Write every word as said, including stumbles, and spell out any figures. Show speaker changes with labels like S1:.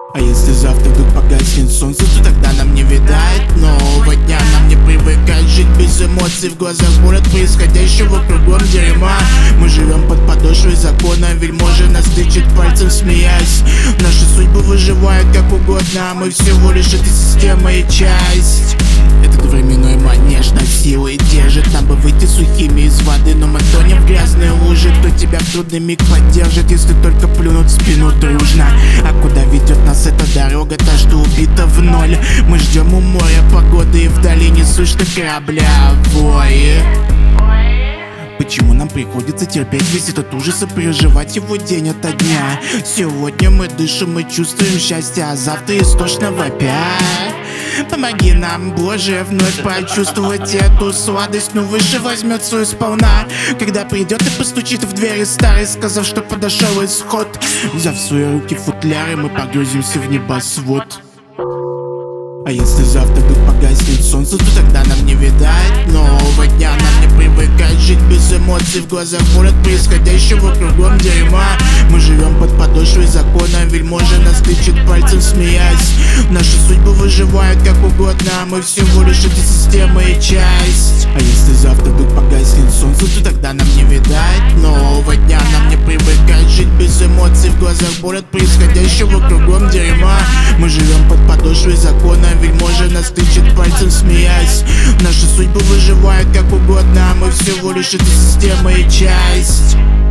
S1: А если завтра вдруг погаснет солнце, то тогда нам не видать нового дня. Нам не привыкать жить без эмоций. В глазах боль от происходящего кругом дерьма. Мы живем под подошвой закона, вельможи нас тычет пальцем, смеясь. Наши судьбы выживают как угодно, а мы всего лишь этой системы и часть. Этот временной манеж на силы держит. Нам бы выйти сухими из воды, но мы тонем в грязные лужи. Кто тебя в трудный миг поддержит, если только плюнуть в спину дружно? А куда ведет нас эта дорога, та, что убита в ноль? Мы ждем у моря погоды, и вдали не слышно корабля вои. Почему нам приходится терпеть весь этот ужас и переживать его день ото дня? Сегодня мы дышим и чувствуем счастье, а завтра истошно вопя. Помоги нам, Боже, вновь почувствовать эту сладость, но выше возьмет свою сполна, когда придет и постучит в двери старый, сказав, что подошел исход. Взяв в свои руки футляры, мы погрузимся в небосвод. А если завтра вдруг погаснет солнце, то тогда нам не видать нового дня. Нам не привыкать жить без эмоций. В глазах боль от происходящего кругом дерьма. Мы живем под подошвой закона, вельможи нас тычет пальцем, смеясь. Наши судьбы выживают как угодно, а мы всего лишь этой системы и часть. А если завтра вдруг погаснет солнце, то тогда нам не видать нового дня. Нам не привыкать жить без эмоций. В глазах боль от происходящего кругом дерьма. Мы живем под подошвой закона, вельможи нас тычет пальцем, смеясь. Наши судьбы выживают как угодно, а мы всего лишь этой системы и часть.